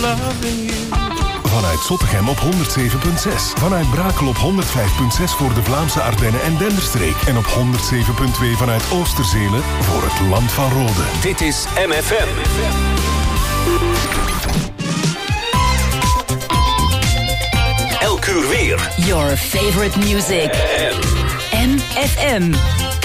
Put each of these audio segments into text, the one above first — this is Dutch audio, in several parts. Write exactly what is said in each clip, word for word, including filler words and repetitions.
loving you. Vanuit Zottegem op honderd zeven komma zes. Vanuit Brakel op honderd vijf komma zes voor de Vlaamse Ardennen en Denderstreek. En op honderd zeven komma twee vanuit Oosterzelen voor het Land van Rode. Dit is M F M. Elk uur weer. Your favorite music. M F M.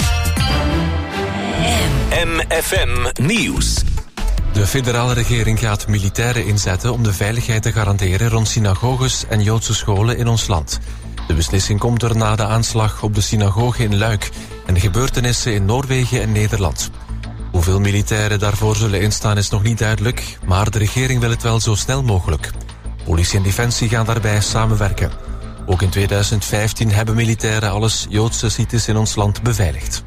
M F M Nieuws. De federale regering gaat militairen inzetten om de veiligheid te garanderen rond synagoges en Joodse scholen in ons land. De beslissing komt er na de aanslag op de synagoge in Luik en de gebeurtenissen in Noorwegen en Nederland. Hoeveel militairen daarvoor zullen instaan is nog niet duidelijk, maar de regering wil het wel zo snel mogelijk. Politie en Defensie gaan daarbij samenwerken. Ook in tweeduizend vijftien hebben militairen alles Joodse sites in ons land beveiligd.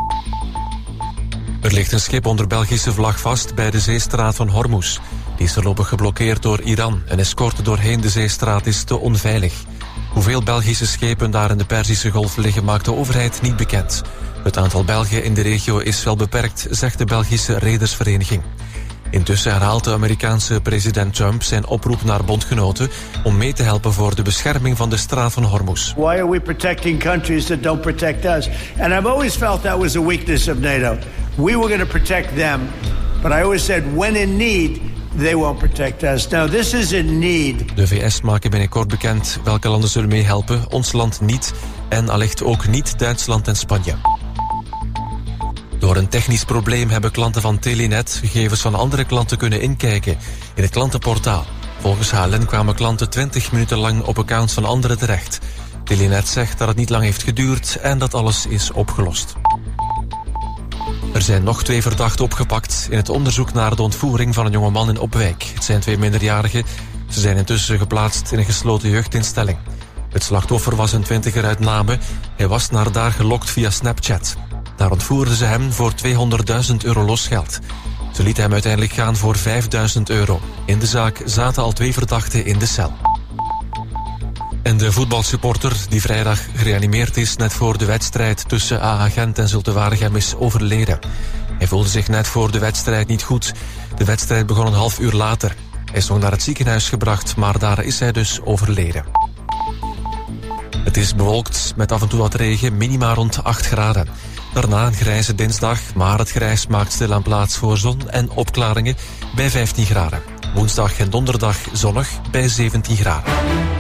Er ligt een schip onder Belgische vlag vast bij de zeestraat van Hormuz. Die is voorlopig geblokkeerd door Iran. Een escorte doorheen de zeestraat is te onveilig. Hoeveel Belgische schepen daar in de Perzische Golf liggen maakt de overheid niet bekend. Het aantal Belgen in de regio is wel beperkt, zegt de Belgische Redersvereniging. Intussen herhaalt de Amerikaanse president Trump zijn oproep naar bondgenoten om mee te helpen voor de bescherming van de straat van Hormuz. Why are we protecting countries that don't protect us? And I've always felt that was a weakness of NATO. We were going to protect them, but I always said when in need, they won't protect us. Now this is in need. De V S maken binnenkort bekend welke landen zullen meehelpen, ons land niet en allicht ook niet Duitsland en Spanje. Door een technisch probleem hebben klanten van Telenet gegevens van andere klanten kunnen inkijken in het klantenportaal. Volgens H L N kwamen klanten twintig minuten lang op accounts van anderen terecht. Telenet zegt dat het niet lang heeft geduurd en dat alles is opgelost. Er zijn nog twee verdachten opgepakt in het onderzoek naar de ontvoering van een jongeman in Opwijk. Het zijn twee minderjarigen. Ze zijn intussen geplaatst in een gesloten jeugdinstelling. Het slachtoffer was een twintiger uit Namen. Hij was naar daar gelokt via Snapchat. Daar ontvoerden ze hem voor tweehonderdduizend euro losgeld. Ze lieten hem uiteindelijk gaan voor vijfduizend euro. In de zaak zaten al twee verdachten in de cel. En de voetbalsupporter die vrijdag gereanimeerd is net voor de wedstrijd tussen A A Gent en Zulte Waregem is overleden. Hij voelde zich net voor de wedstrijd niet goed. De wedstrijd begon een half uur later. Hij is nog naar het ziekenhuis gebracht, maar daar is hij dus overleden. Het is bewolkt met af en toe wat regen, minima rond acht graden. Daarna een grijze dinsdag, maar het grijs maakt stilaan plaats voor zon en opklaringen bij vijftien graden. Woensdag en donderdag zonnig bij zeventien graden.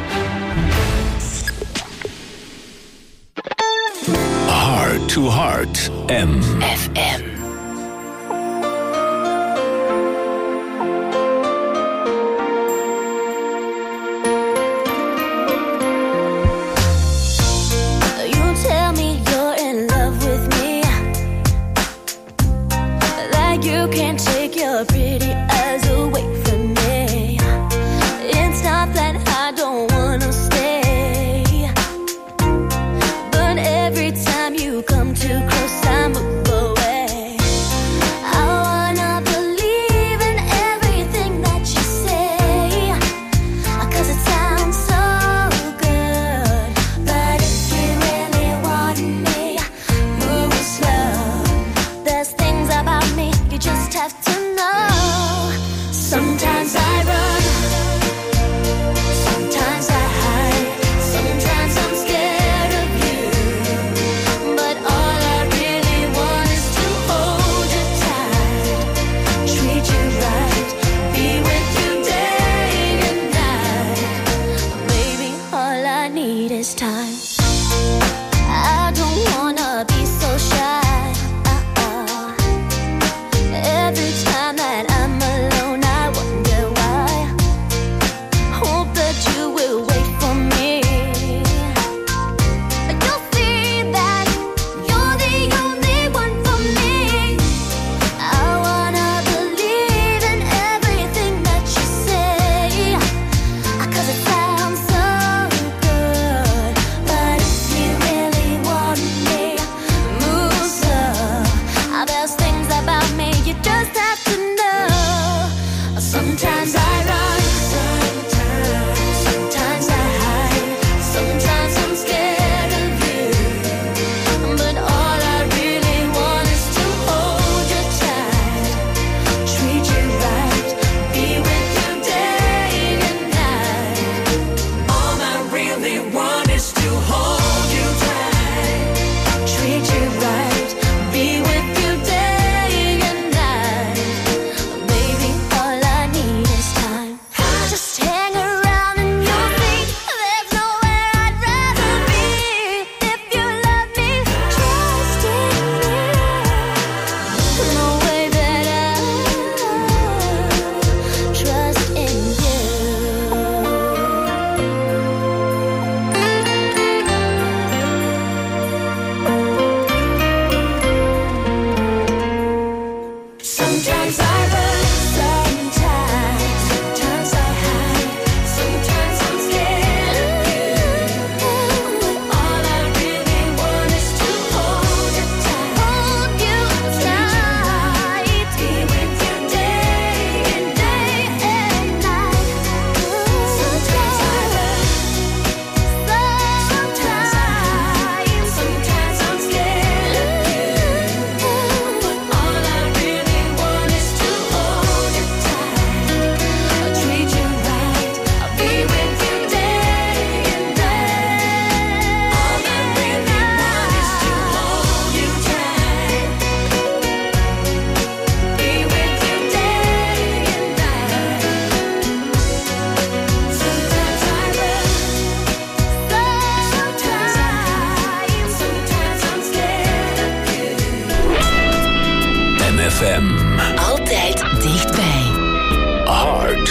Heart to Heart, M F M.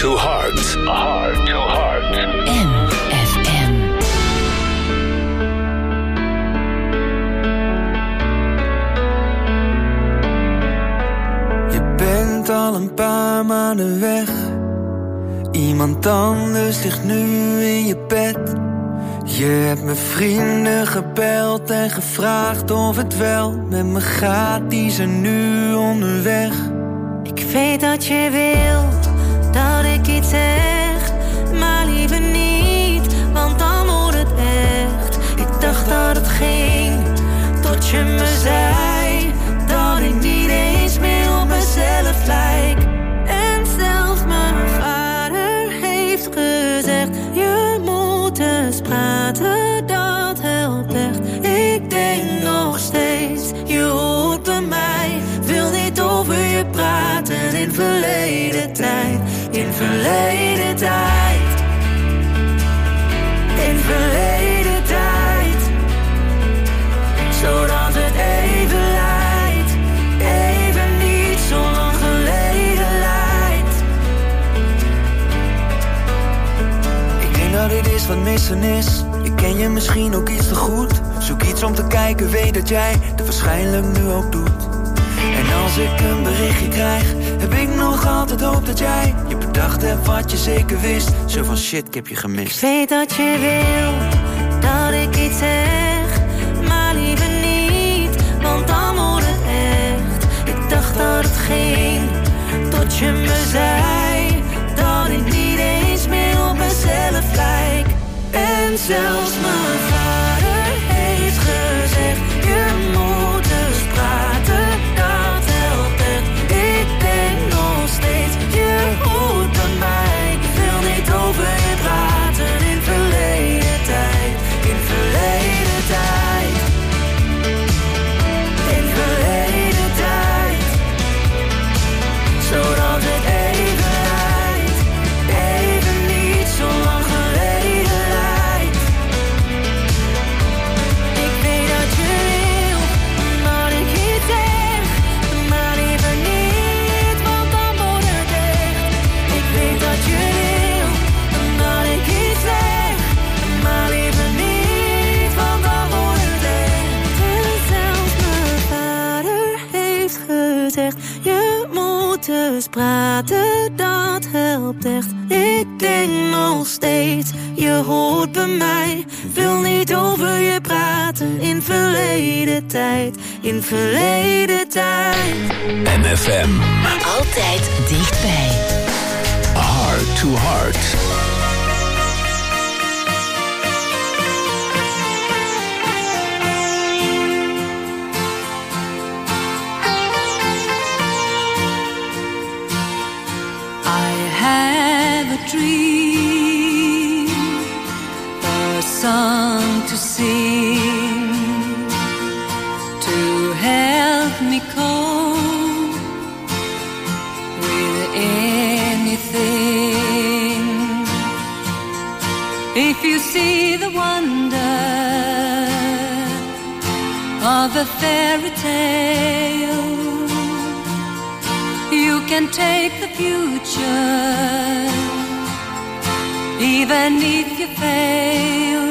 to Heart. Heart to Heart. M F M. Je bent al een paar maanden weg. Iemand anders ligt nu in je bed. Je hebt mijn vrienden gebeld en gevraagd of het wel met me gaat. Die zijn nu onderweg. Ik weet dat je wil dat ik iets zeg, maar liever niet, want dan wordt het echt. Ik dacht dat het ging, tot je me zei dat ik niet eens meer op mezelf lijk. En zelfs mijn vader heeft gezegd, je moet eens praten, dat helpt echt. Ik denk nog steeds, je hoort bij mij, wil niet over je praten in verleden tijd, in verleden tijd, in verleden tijd, zodat het even lijkt, even niet zo lang geleden lijkt. Ik denk dat dit is wat missen is. Ik ken je misschien ook iets te goed. Zoek iets om te kijken, weet dat jij het waarschijnlijk nu ook doet. En als ik een berichtje krijg, heb ik nog altijd hoop dat jij je bedacht hebt wat je zeker wist. Zo van shit, ik heb je gemist. Ik weet dat je wil dat ik iets zeg, maar liever niet, want dan wordt het echt. Ik dacht dat het ging, tot je me zei dat ik niet eens meer op mezelf lijk. En zelfs mijn vader heeft gezegd, je moet eens praten, dat helpt echt. Ik denk nog steeds, je hoort bij mij. Ik wil niet over je praten in verleden tijd, in verleden tijd, in verleden tijd, zodat het even lijkt, even niet zo lang geleden lijkt. Ik weet dat je wil dat ik iets zeg, maar liever niet, want dan wordt het echt. Ik weet dat je wil dat ik iets zeg, maar liever niet, want dan wordt het echt. En zelfs mijn vader heeft gezegd, je moet eens praten, dat helpt echt. Ik denk nog steeds, je hoort bij mij, wil niet over je praten in verleden tijd, in verleden tijd. M F M. Altijd dichtbij. Heart to Heart. I have a dream, a song to sing, to help me cope with anything. If you see the wonder of a fairy tale, you can take the future, even if you fail.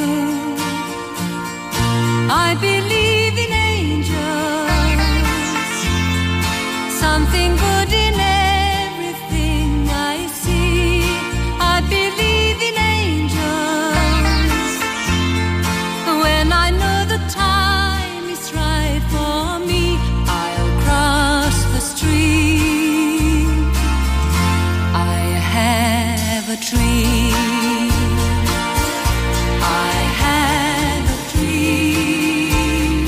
I believe in angels, something good in everything I see. I believe in angels, when I know the time is right for me, I'll cross the street. I have a dream, I have a dream.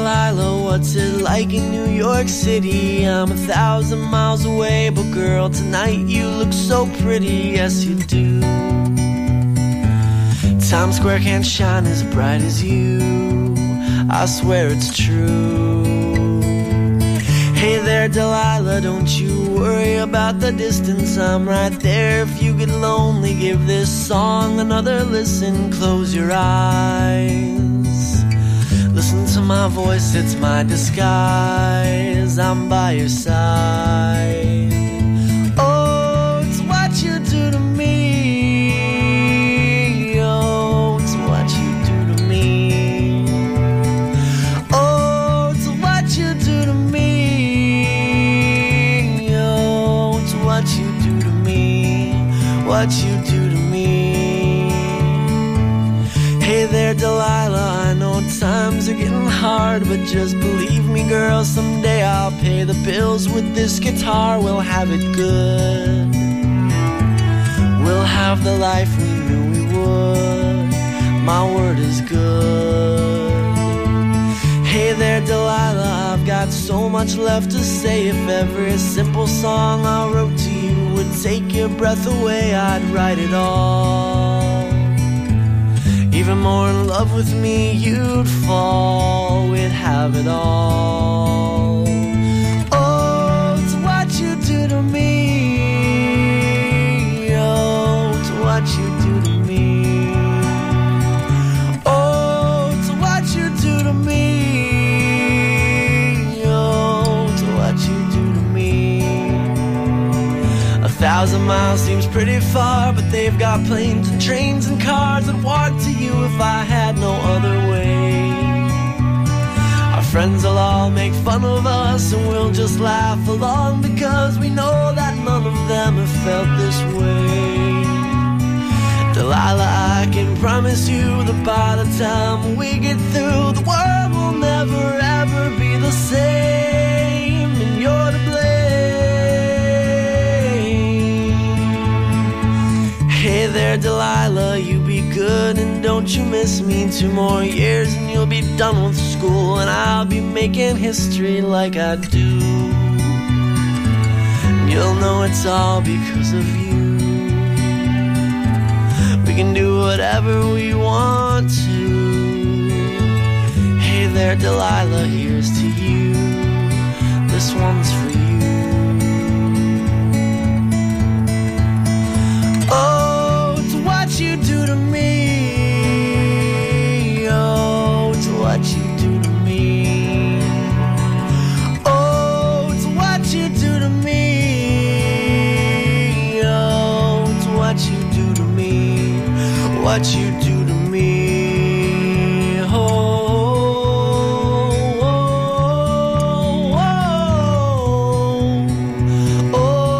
Delilah, what's it like in New York City? I'm a thousand miles away, but girl, tonight you look so pretty, yes you do. Times Square can't shine as bright as you, I swear it's true. Hey there, Delilah, don't you worry about the distance, I'm right there. If you get lonely, give this song another listen. Close your eyes, listen to my voice, it's my disguise. I'm by your side. Oh, it's what you do to me. Oh, it's what you do to me. Oh, it's what you do to me. Oh, it's what you do to me. What you do to me. Hey there, Delilah, I know times are getting hard, but just believe me, girl, someday I'll pay the bills with this guitar. We'll have it good. We'll have the life we knew we would. My word is good. Hey there, Delilah, I've got so much left to say. If every simple song I wrote to you would take your breath away, I'd write it all. Even more in love with me, you'd fall. We'd have it all. Oh, it's what you do to me. Oh, it's what you do to me. Oh, it's what you do to me. Oh, it's what you do to me. A thousand miles seems pretty far, but they've got planes and trains and cars that walk to you if I had no other way. Our friends will all make fun of us and we'll just laugh along, because we know that none of them have felt this way. Delilah, I can promise you that by the time we get through, the world will never ever be the same, and you're to blame. Hey there, Delilah, you be good and don't you miss me. Two more years and you'll be done with school, and I'll be making history like I do. And you'll know it's all because of you. We can do whatever we want to. Hey there, Delilah, here's to you. This one's for you. Oh, it's what you do to me. Oh, it's what you do to me. Oh, it's what you do to me. Oh, it's what you do to me. What you do to me. Oh, oh, oh,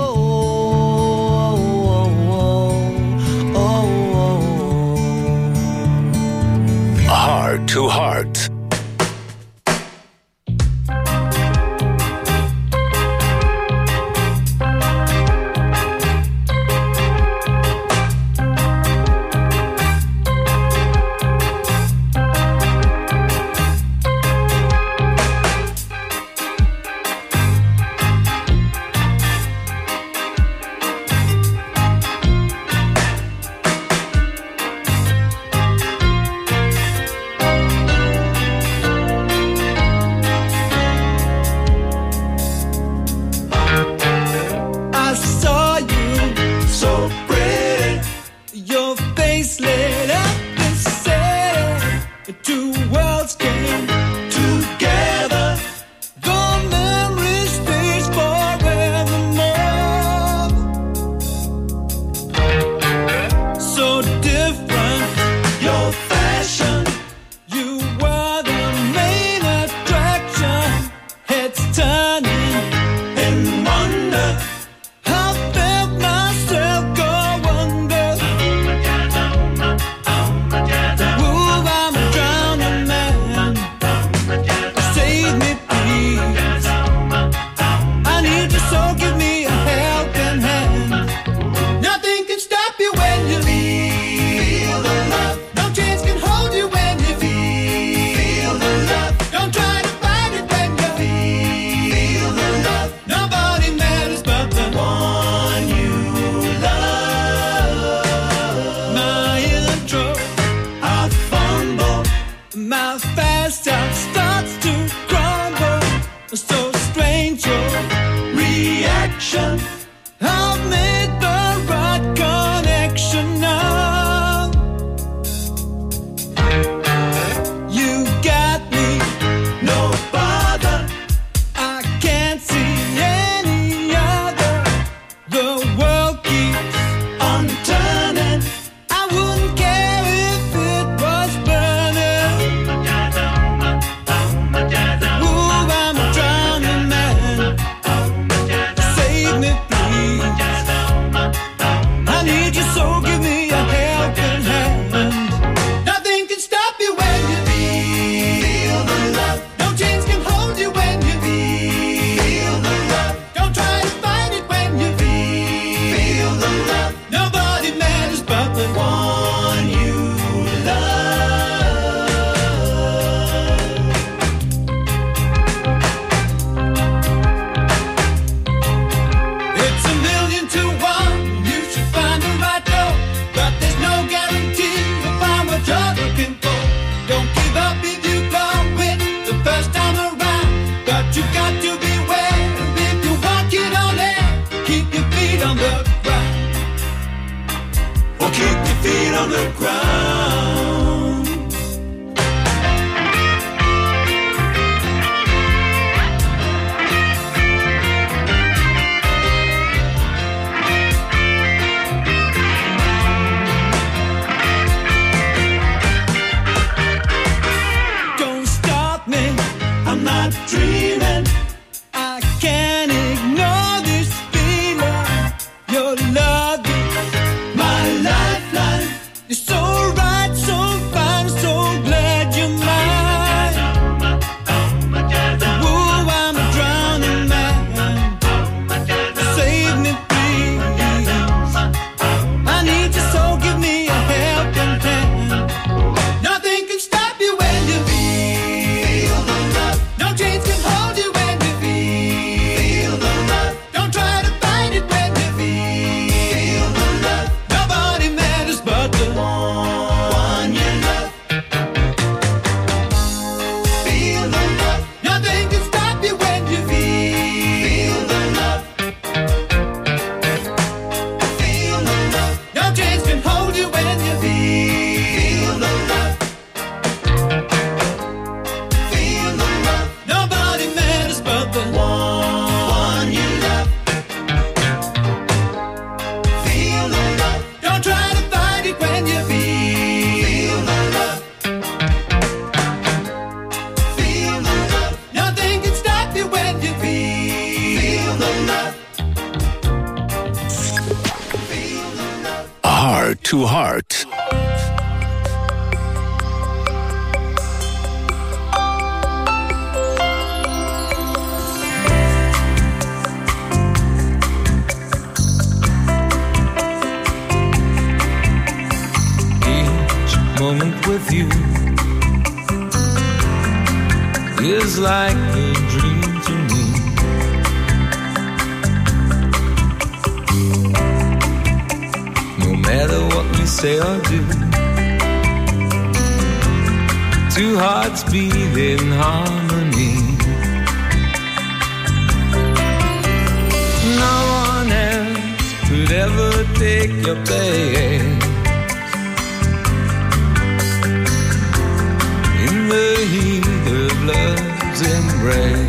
oh, oh. Heart to Heart. connection. I've made the right connection now. You got me, no bother. I can't see any other. The world keeps on turning. I wouldn't care if it was burning. Ooh, I'm a drowning man. Save me, please. I need you, so give me a helping hand. Nothing can stop you when you feel the love. No chains can hold you when you feel the love. Don't try to find it when you feel the love. Nobody matters but the one you love. It's a million to one. You should find the right door, but there's no guarantee you'll find what you're looking for. Don't give up if you blow it the first time around, but you got to beware if you're walking on air. Keep your feet on the ground. Or keep your feet on the ground. Don't stop me, I'm not dreaming. I can't ignore this feeling. Your love is my lifeline. You're so right, so fine, so glad you're mine. Ooh, I'm a drowning man. Save me, please. I need you, so give me a helping hand. Nothing can stop you when you feel the love. No chains can hold you when you feel the love. Don't try to find it when you feel the love. Nobody matters but the one you love. Feel the love. Nothing can stop you when you feel the love. Feel the love. No chains can hold you when you feel the love. Feel the love. Nobody matters but the one you love. Feel the love. Don't try to find it when you feel the love. Feel the love. Nothing can stop you when you feel the love. Feel the love. Heart to Heart. Each moment with you is like a dream to me. No matter what we say or do, two hearts beat in harmony. No one else could ever take your place in the heat of love's embrace.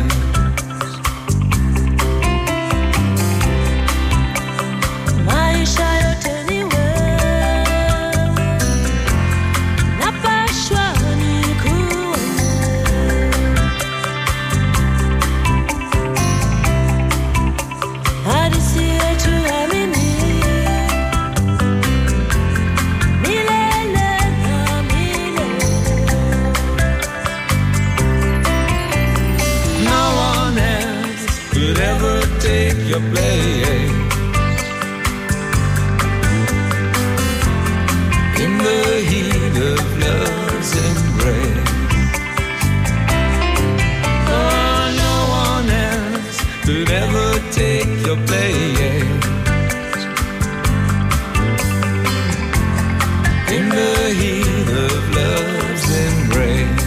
Maisha yote ni wewe, napashwa nikuone. Hadithi yetu amini, milele na milele. No one else could ever take your place in the heat of love's embrace. Oh, no one else could ever take your place in the heat of love's embrace.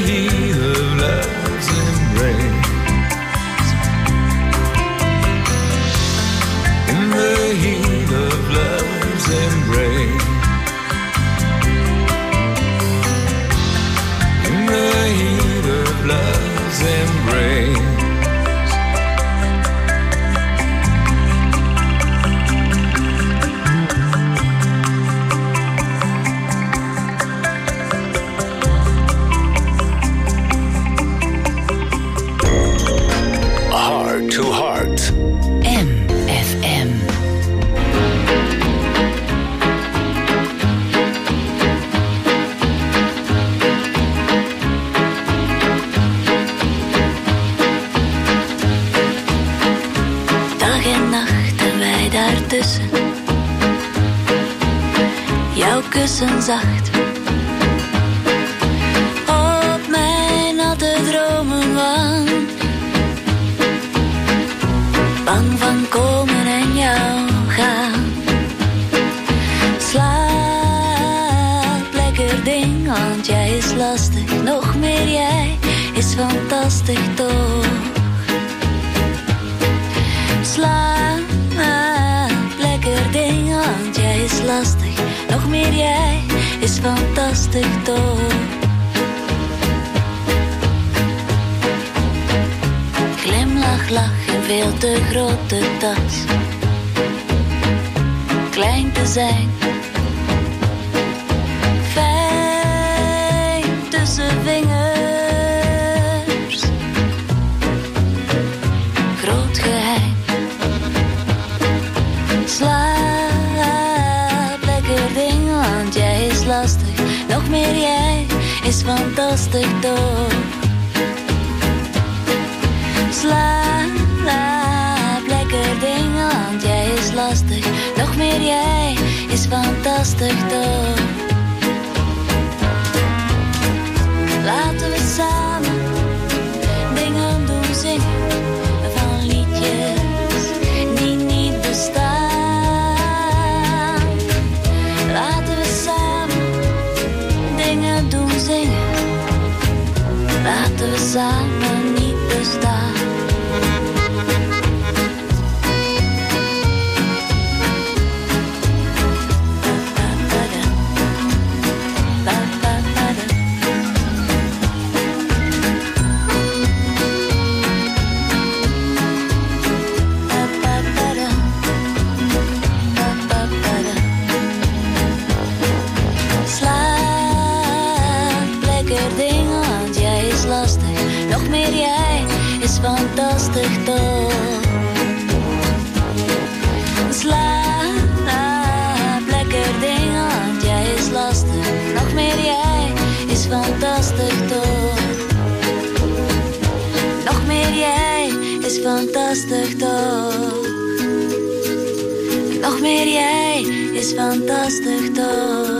heat of love's embrace. In the heat of love's embrace. In the heat of love's embrace. Heart to Heart. M F M. Dag en nacht en wij daartussen. Jouw kussen zacht. Op mijn natte dromenwang. Bang van komen en jou gaan. Slaap lekker ding, want jij is lastig. Nog meer jij is fantastisch toch. Slaap lekker ding, want jij is lastig. Nog meer jij is fantastisch toch. Glimlach, lach en veel te grote tas. Klein te zijn. Fijn tussen vingers. Groot geheim. Slaap lekker ding, want jij is lastig. Nog meer jij is fantastisch toch. Slaap lekker ding, want jij is lastig. Nog meer jij is fantastisch toch. Laten we samen dingen doen, zingen van liedjes die niet bestaan. Laten we samen dingen doen, zingen. Laten we samen niet bestaan. Nog meer jij is fantastisch toch. Slaap lekker ding, want jij is lastig. Nog meer jij is fantastisch toch. Nog meer jij is fantastisch toch. Nog meer jij is fantastisch toch.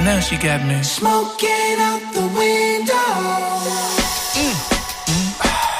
now she got me smoking out the window. Mm. Mm.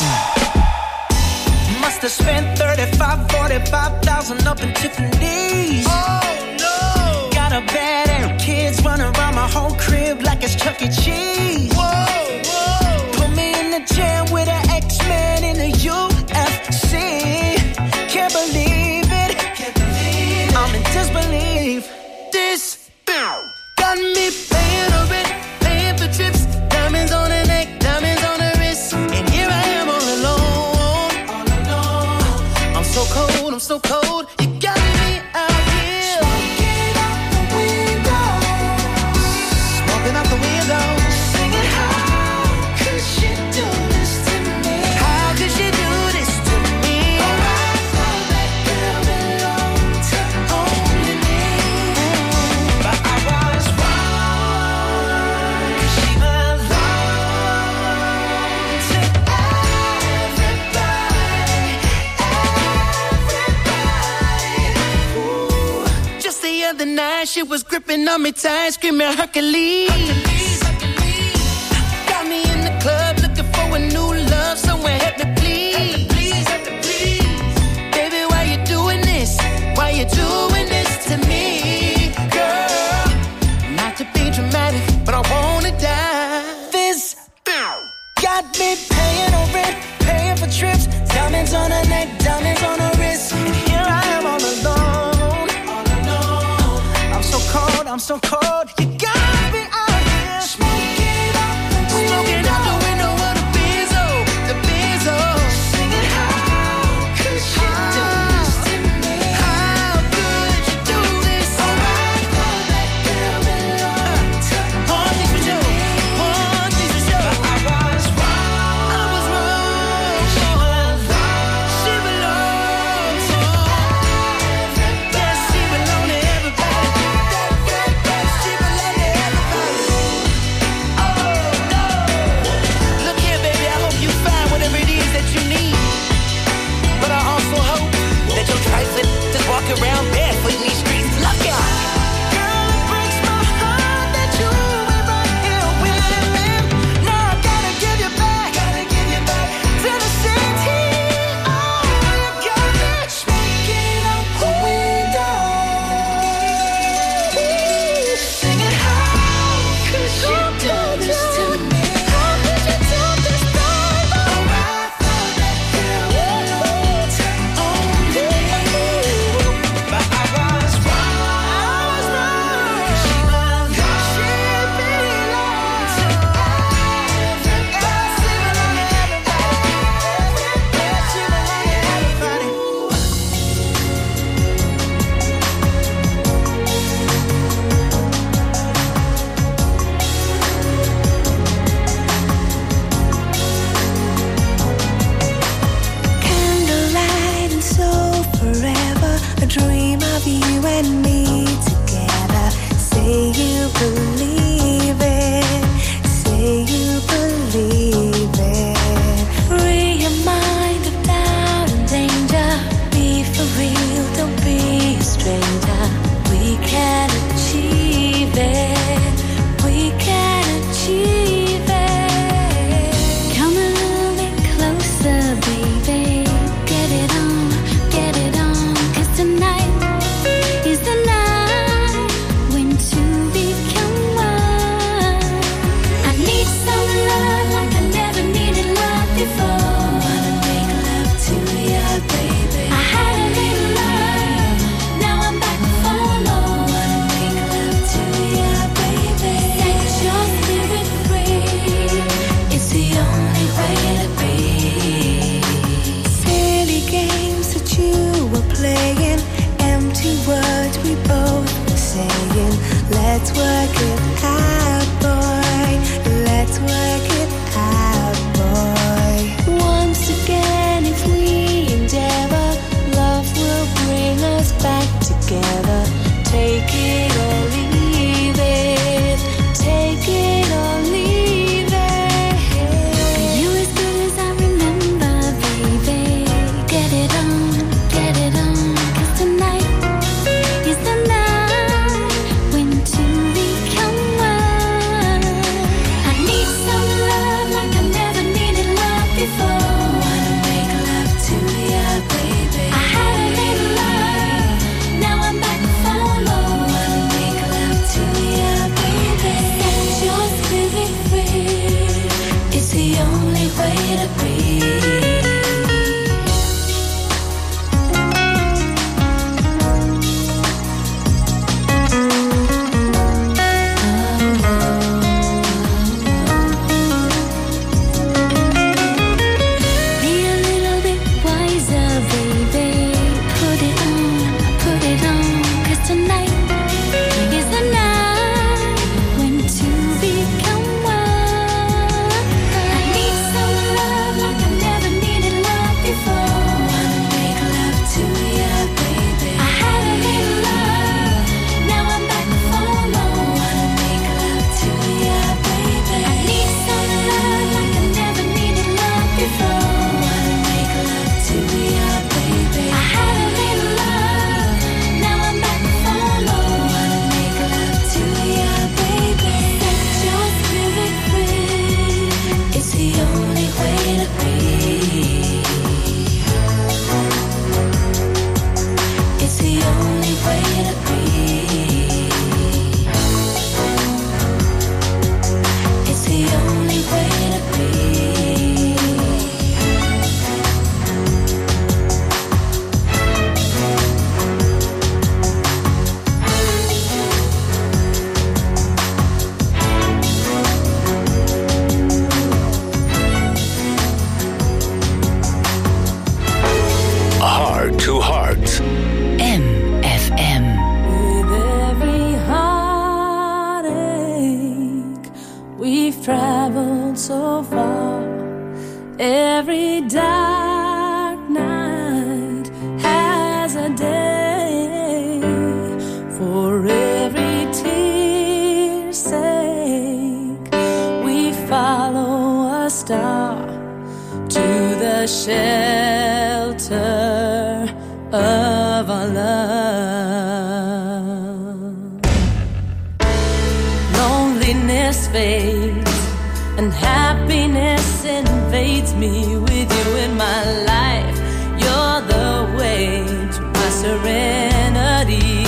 Mm. Must have spent thirty-five, forty-five thousand up in Tiffany's. Oh no! Got a bad and kids running around my whole crib like it's Chuck E. Cheese. Whoa, whoa! Put me in the jam with an X-Men in the U F C. Can't believe it. Can't believe it. I'm in disbelief. This got me paying a rent, paying for trips, diamonds on the neck, diamonds on the wrist, and here I am all alone, all alone. I'm so cold, I'm so cold, you got me out here. Smoking out the window, smoking out the window, singing how could she do this to me? How could she do this to me? Oh, I thought that girl belonged to only me, but I was wrong, 'cause she belonged to everybody, everybody. Ooh. Just the other night, she was gripping on me tight, screaming Hercules. Hercules, Hercules. Got me in the club looking for a new love, someone help me please. Please, please. Baby, why you doing this? Why you doing this to me, girl? Not to be dramatic, but I wanna die. This got me paying on rent, paying for trips, diamonds on her neck, diamonds on her wrist, and here I am all alone, all alone. I'm so cold, I'm so cold, you got me out here. Smoking out the window, smoking out the window of the Benzo, the Benzo. Singing how could she do this to me? How could you do this? Oh, I thought that girl belonged to all these for you, all these for you. But I was wrong, I was wrong. She belonged, she belonged to everybody. Yes, she belonged to everybody. That, that, that, she belonged to everybody. Oh no! Look here, baby, I hope you find whatever it is that you need. But I also hope that you're trifling, just walk around barefoot in these streets. Look out! Girl, it breaks my heart that you went right here with me. Now I gotta give you back, gotta give you back to the city. Oh, you got me smoking out the window, singing how could you do this to me? How could you do this, baby? Oh, I thought that girl belonged to only me, but I was wrong. I was wrong. She belonged, she belonged to everybody. She belonged to everybody. She belonged to everybody. Candlelight and so forever, a dream of you and me together. Say you believe it, say you believe it. Free your mind of doubt and danger. Be for real, don't be a stranger. We can achieve it, we can achieve it. Come a little bit closer, baby. Get it on, get it on. 'Cause tonight is the night when two become one. I need some love like I never needed love before. Wanna make love to ya, baby. I had a little love, now I'm back for more. Wanna make love to ya, baby. Set your spirit free, it's the only way to be. Silly games that you were playing, empty words we both were saying. Let's work it out, boy. Let's work it out, boy. Once again, if we endeavor, love will bring us back together. Take it or leave it. Take it or leave it. You as good as I remember, baby. Get it on, get it on. 'Cause tonight is the night when two become every dark night has a day, for every tear's sake we follow a star to the shelter of our love. Loneliness fades and happiness invades me. With you in my life, you're the way to my serenity.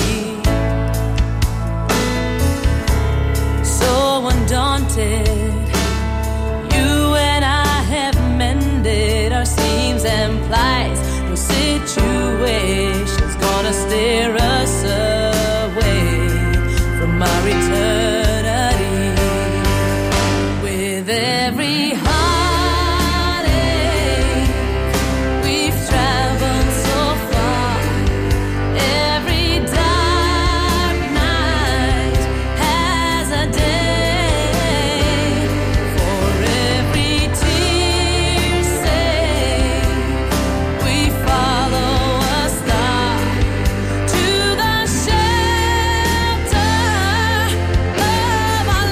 So undaunted, you and I have mended our seams and plies. No situation's gonna steer us away from our eternity. With every heartache, we've traveled so far. Every dark night has a day. For every tear's sake, we follow a star to the shelter of our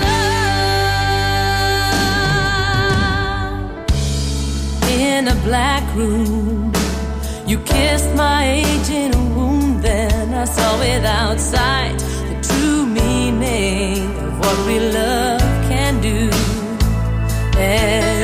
love. In a black room, you kissed my aging wound. Then I saw without sight the true meaning of what we love can do. And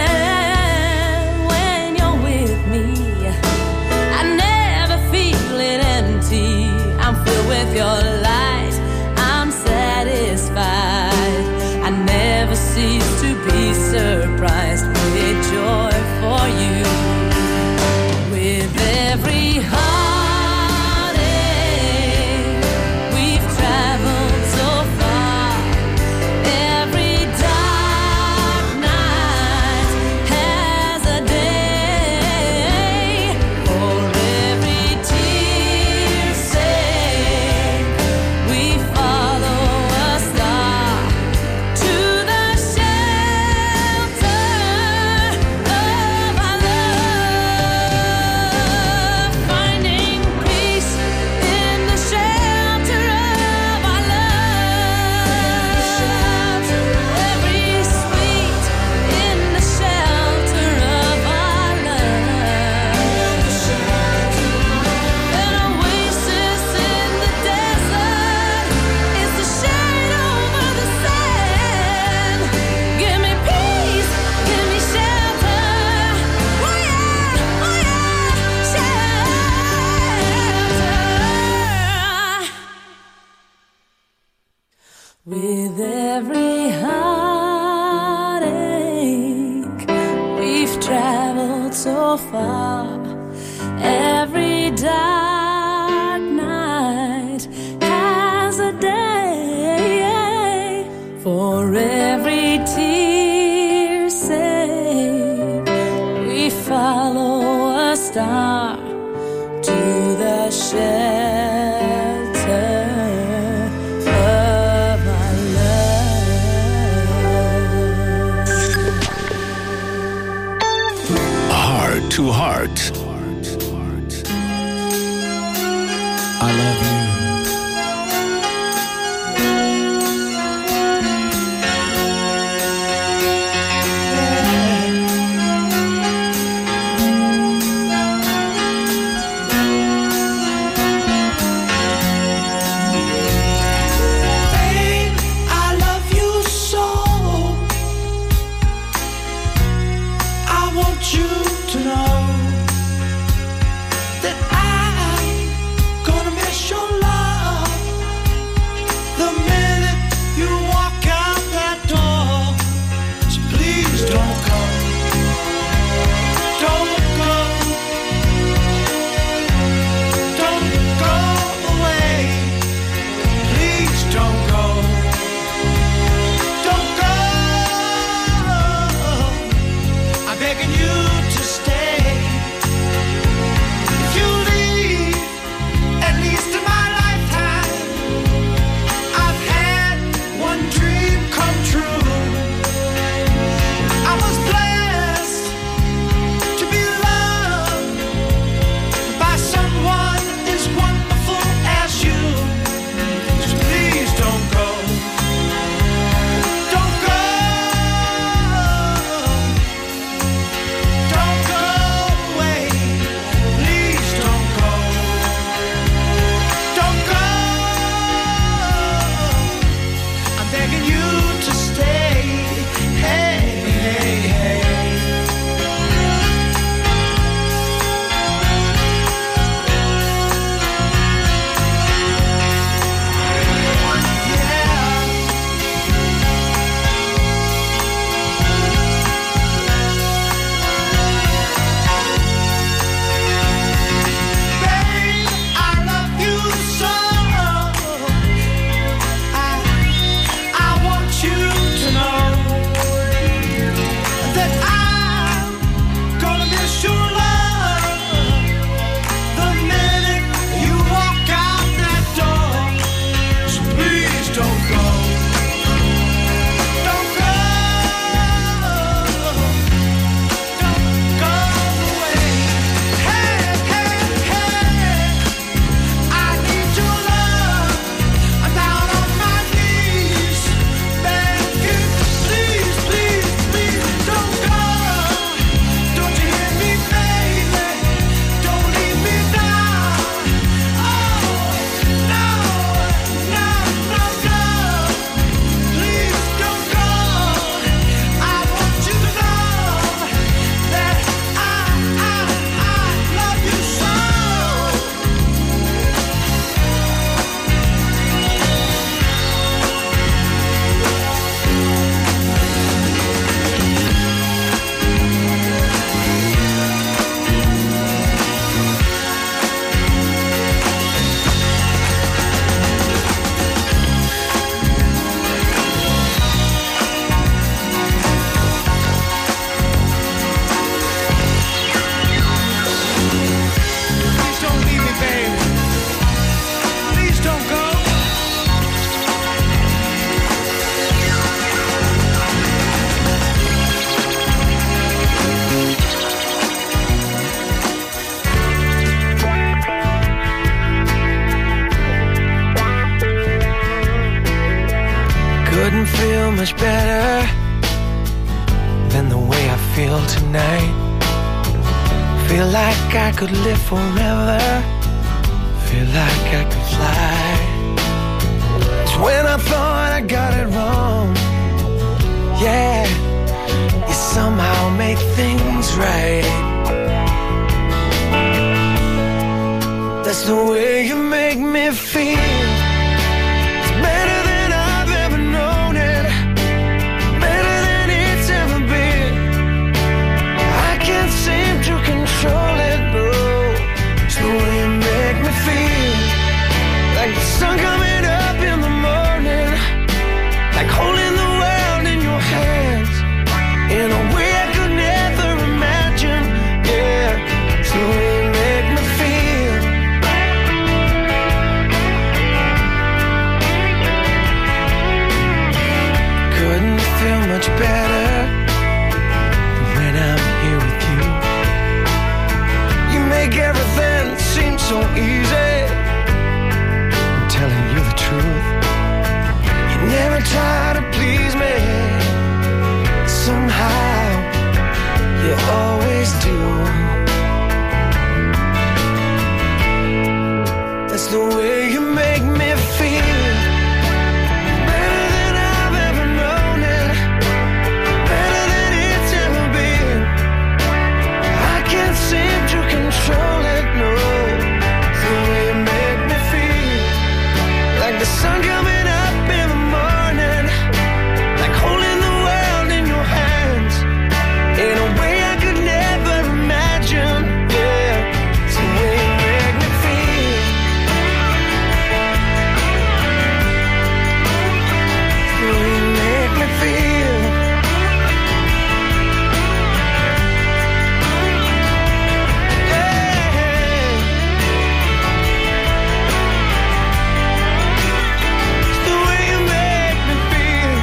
when you're with me, I never feel it empty. I'm filled with your light, I'm satisfied. I never cease to be surprised with joy for you. With every heartache, we've traveled so far. Every dark night has a day. For every tear's sake, we follow a star to the shelter of our love. Finding peace in the shelter of our love. Every sweet in the shelter of our love. An oasis in the desert is the shade over the sand. Give me peace, give me shelter. Oh yeah, oh yeah, shelter. With every heartache, we've traveled so far. Every dark night has a day. For every tear's sake, we follow a star to the shelter of our love. Heart to Heart. I love you. Babe, I love you so. I want you to know couldn't feel much better than the way I feel tonight. Feel like I could live forever. Feel like I could fly. It's when I thought I got it wrong. Yeah, you somehow make things right. That's the way you make me feel. It's better than I've ever known it. Better than it's ever been. I can't seem to control it, no. It's the way you make me feel. Like the sun coming up in the morning. Like holding the world in your hands. In a way I could never imagine. Yeah, it's the way you make me feel. Couldn't feel much better than when I'm here with you. You make everything seem so easy. I'm telling you the truth. You never try to please me. Somehow you always do. That's the way you make me feel. Better than I've ever known it. Better than it's ever been. I can't seem to control it, no. It's the way you make me feel. Like the sun coming up in the morning. Like holding the world in your hands. In a way I could never imagine. Yeah, it's the way you make me feel. It's the way you make me feel. Yeah. It's the way you make me feel.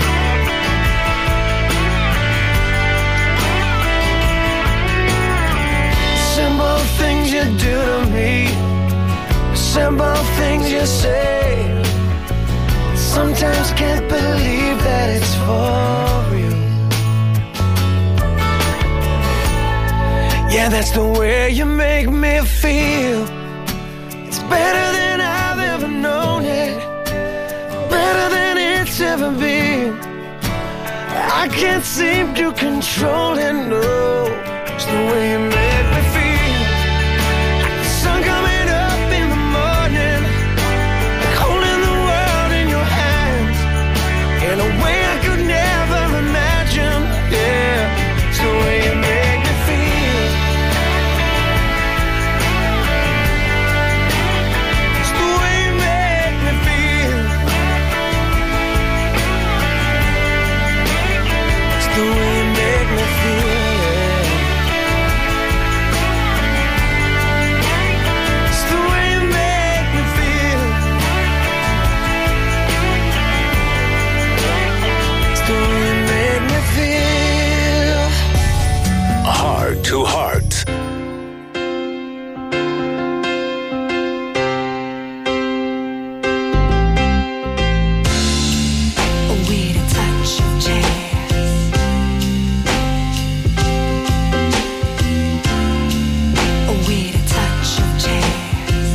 Simple things you do to me. Simple things you say. Sometimes can't believe that it's for real. Yeah, that's the way you make me feel. It's better than I've ever known it. Better than it's ever been. I can't seem to control it, no. It's the way you make me feel. Like the sun coming up in the morning. Like holding the world in your hands. In a way I could never imagine. Yeah, it's the way you make me feel. It's the way you make me feel. It's the way you make me feel. It's the way you make me feel. It's the way you make me feel. Heart to Heart. With a touch of jazz, with a touch of jazz.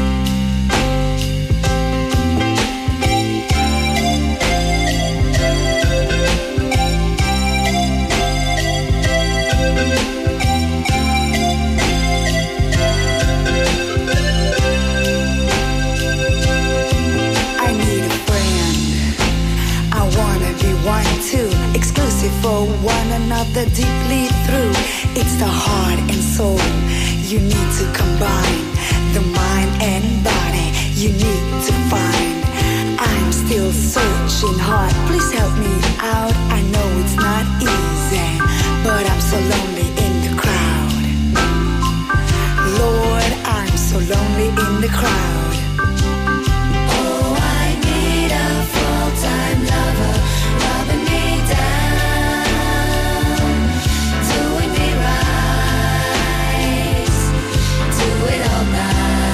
I need a friend. I wanna be one too, exclusive for one another, deeply through. It's the heart and soul. You need to combine the mind and body. You need to find. I'm still searching hard. Please help me out. I know it's not easy, but I'm so lonely in the crowd. Lord, I'm so lonely in the crowd. Oh, I need a full-time lover, rubbing me down, doing me right, do it all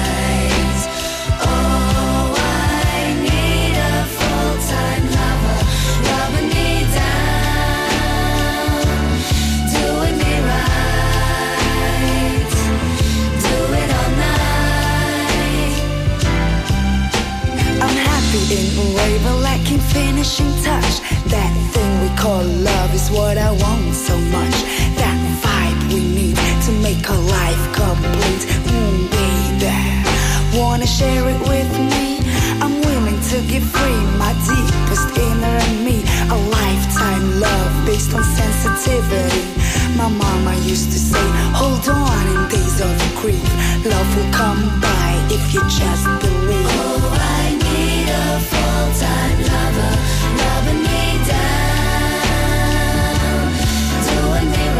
night. Oh, I need a full-time lover, finishing touch. That thing we call love is what I want so much. That vibe we need to make our life complete. Mm, baby, wanna share it with me? I'm willing to give free my deepest inner in me. A lifetime love based on sensitivity. My mama used to say, hold on in days of grief. Love will come by if you just believe. Oh, I need a full-time lover, loving me down, doing me right.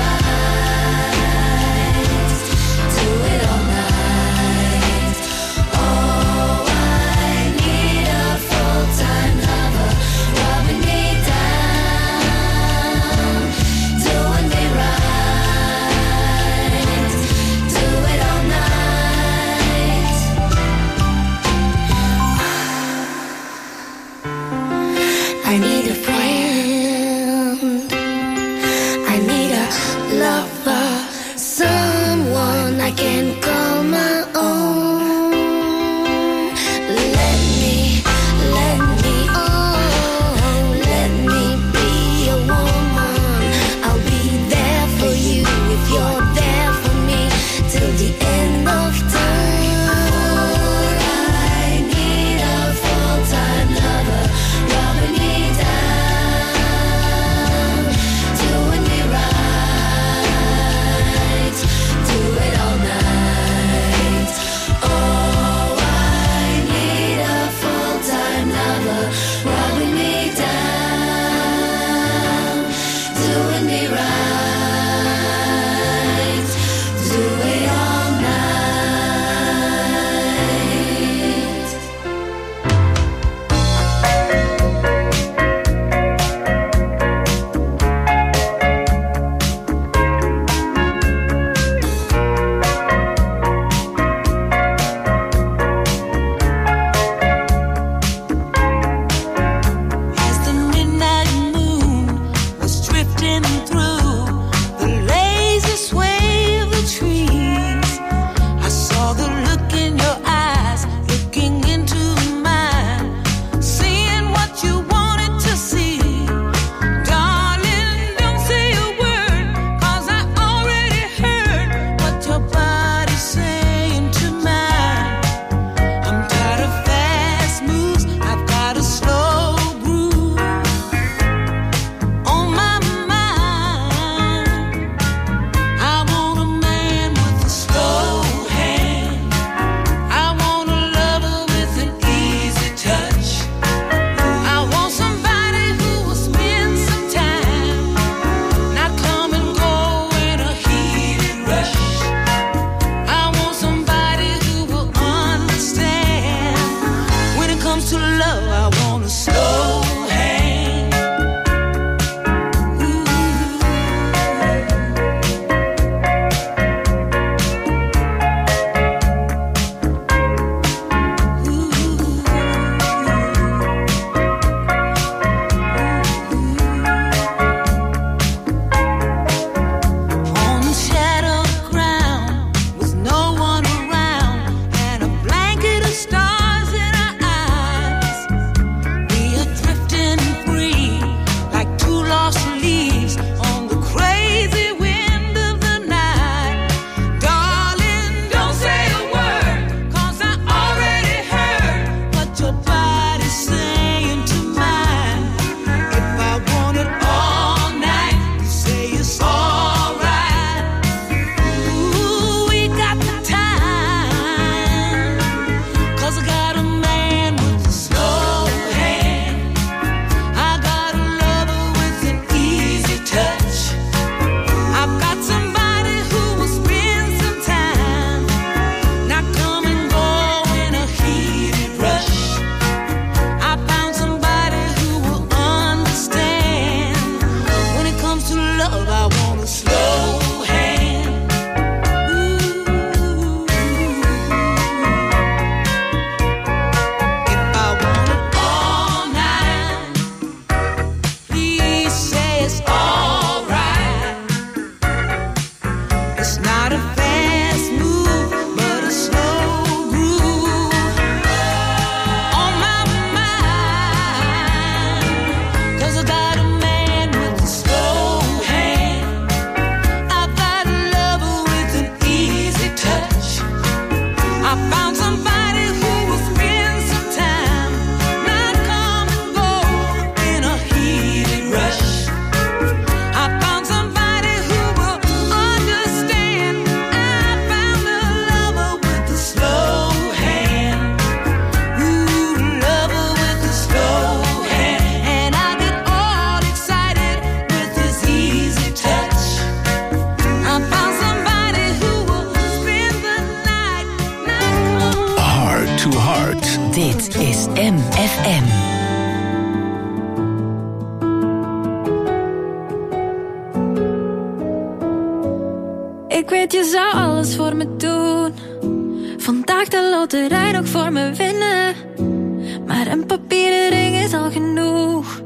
Ik weet je zou alles voor me doen, vandaag de loterij nog voor me winnen, maar een papieren ring is al genoeg.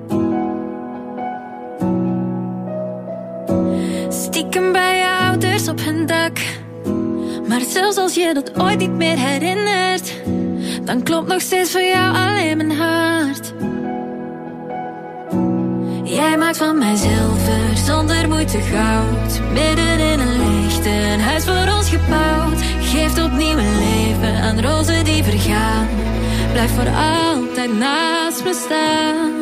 Stiekem bij je ouders op hun dak, maar zelfs als je dat ooit niet meer herinnert, dan klopt nog steeds voor jou alleen mijn hart. Jij maakt van mij zilver, zonder moeite goud, midden in een licht, een huis voor ons gebouwd. Geeft opnieuw een leven aan rozen die vergaan, blijf voor altijd naast me staan.